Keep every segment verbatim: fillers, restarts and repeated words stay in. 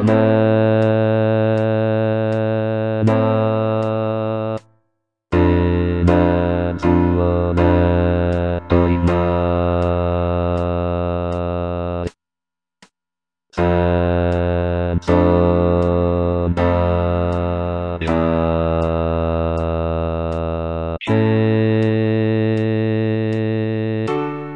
めなえなつをねといない戦争なやけ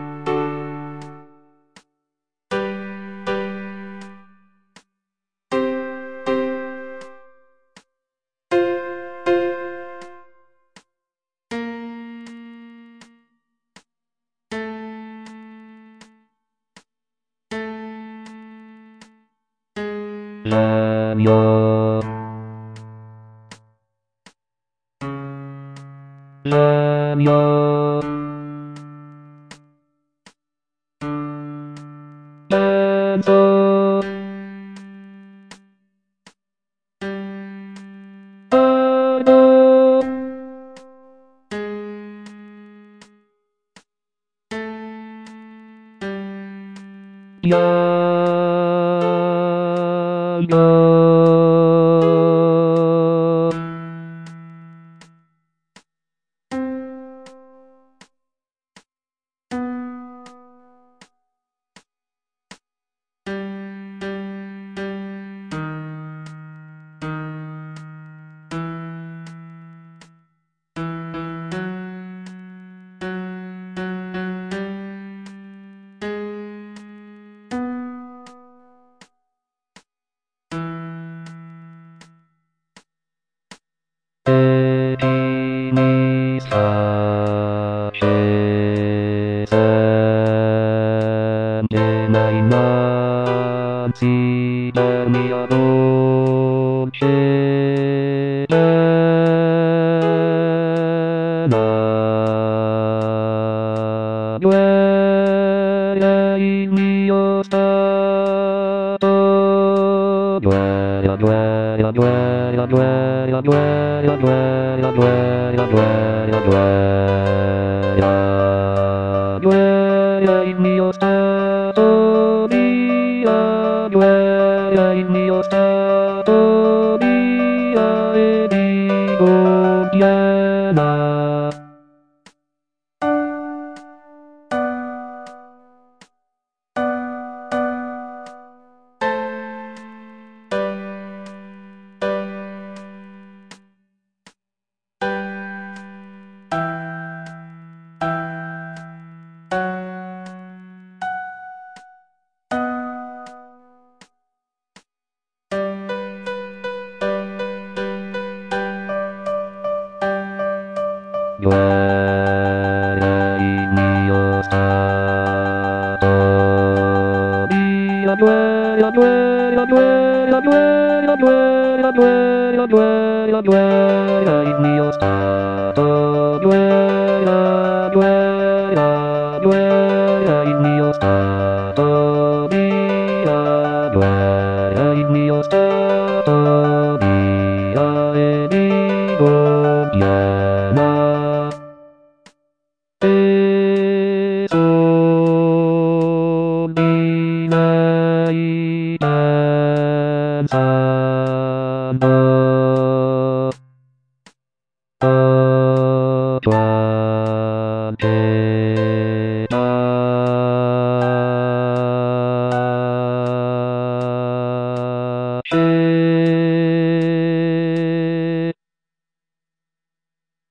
ラミョラミョラゾアドややエビにさけせんでないなちでみやどけなよえいみよさとよえやよえやよえやよえやよえやよえやよえやよえやよえやよえやいみよさとびやよえやいみよさとびやえびごきえなよえいみよさとびやよえやよえやよえやよえやよえやよえやよえやよえやいみよさとよえやよえやよえやいみよさとびやよえやいみよさとびやえびごきえなえそびないたんさのあとはて